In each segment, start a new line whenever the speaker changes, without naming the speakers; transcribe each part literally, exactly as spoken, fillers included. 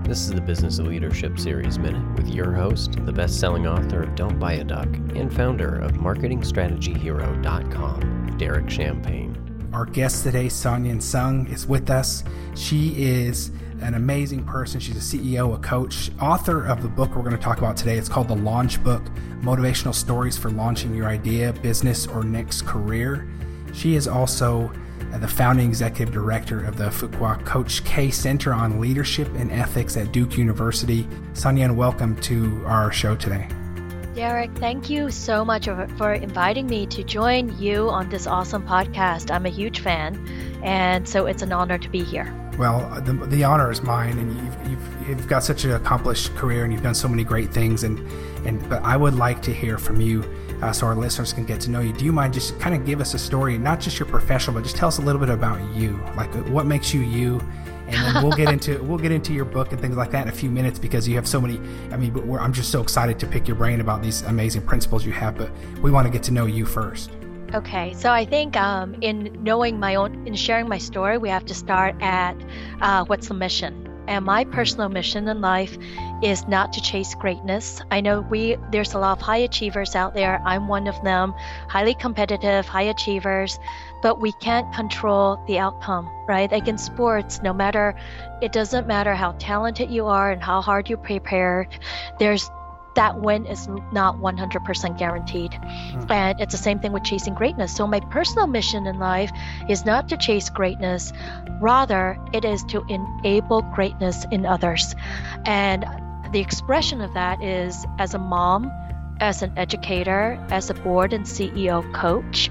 This is the Business Leadership Series Minute with your host, the best-selling author of Don't Buy a Duck and founder of marketing strategy hero dot com, Derek Champagne.
Our guest today, Sonyan Sung, is with us. She is an amazing person. She's a C E O, a coach, author of the book we're going to talk about today. It's called The Launch Book, Motivational Stories for Launching Your Idea, Business, or Next Career. She is also the founding executive director of the Fuqua Coach K Center on Leadership and Ethics at Duke University. Sonyan, welcome to our show today.
Derek, thank you so much for inviting me to join you on this awesome podcast. I'm a huge fan, and so it's an honor to be here.
Well, the, the honor is mine, and you've, you've, you've got such an accomplished career, and you've done so many great things, and, and but I would like to hear from you uh, so our listeners can get to know you. Do you mind just kind of give us a story, not just your professional, but just tell us a little bit about you, like what makes you you, and then we'll get into we'll get into your book and things like that in a few minutes, because you have so many. I mean, we're, I'm just so excited to pick your brain about these amazing principles you have, but we want to get to know you first.
Okay, so I think um, in knowing my own, in sharing my story, we have to start at uh, what's the mission. And my personal mission in life is not to chase greatness. I know we there's a lot of high achievers out there. I'm one of them, highly competitive, high achievers, but we can't control the outcome, right? Like in sports, no matter, it doesn't matter how talented you are and how hard you prepared, there's that win is not one hundred percent guaranteed. Mm. And it's the same thing with chasing greatness. So my personal mission in life is not to chase greatness, rather it is to enable greatness in others. And the expression of that is as a mom, as an educator, as a board and C E O coach,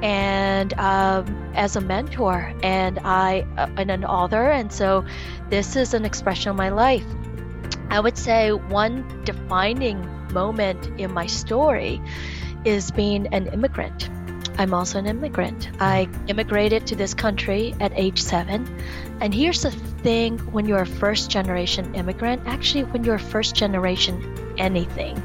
and um, as a mentor, and I uh, and an author. And so this is an expression of my life. I would say one defining moment in my story is being an immigrant. I'm also an immigrant. I immigrated to this country at age seven. And here's the thing, when you're a first generation immigrant, actually when you're a first generation anything,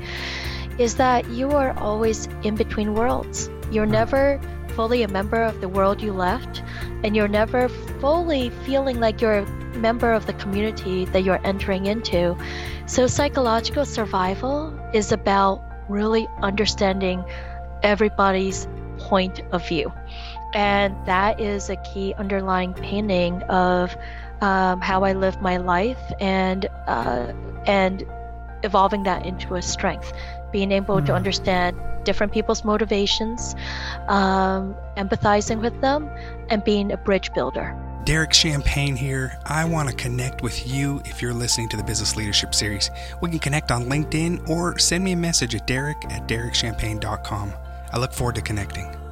is that you are always in between worlds. You're never fully a member of the world you left, and you're never fully feeling like you're a member of the community that you're entering into. So psychological survival is about really understanding everybody's point of view. And that is a key underlying painting of um, how I live my life, and uh, and evolving that into a strength, being able mm-hmm. to understand different people's motivations, um, empathizing with them, and being a bridge builder.
Derek Champagne here. I want to connect with you if you're listening to the Business Leadership Series. We can connect on LinkedIn or send me a message at derek at derek champagne dot com. I look forward to connecting.